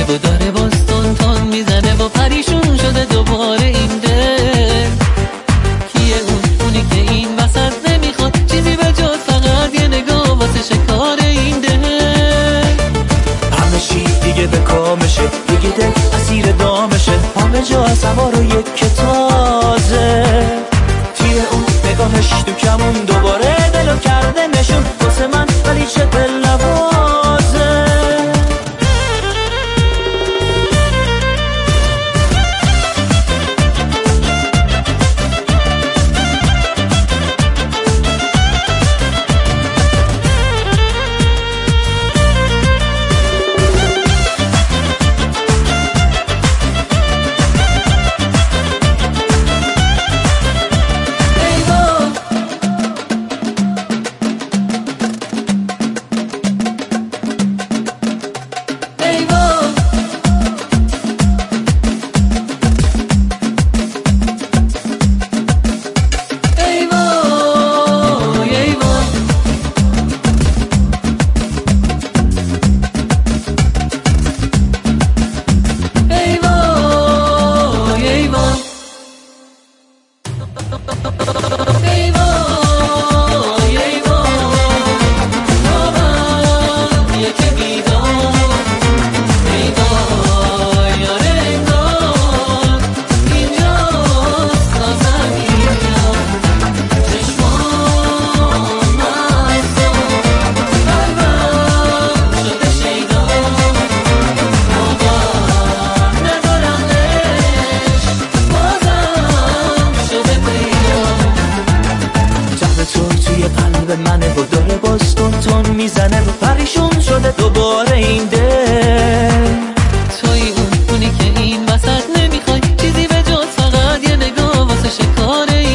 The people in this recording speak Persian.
میزنه و داره باز تون میزنه و پریشون شده دوباره این دل. کیه اونی که این وسط نمیخواد چیزی به جز فقط یه نگاه واسه شکار این دل. همه چی دیگه به کامشه، دیگه دل اسیر دامشه، همه جا از هوا رو یک تازه. تیه اون نگاهش تو کمون دوباره دلو کرده نشون واسه من، ولی چه دل نوازه. توی قلب منه و داره باز تون میزنه و پریشون شده دوباره این دل. توی اونی که این وسط نمیخوای چیزی به جز فقط یه نگاه واسه شکار این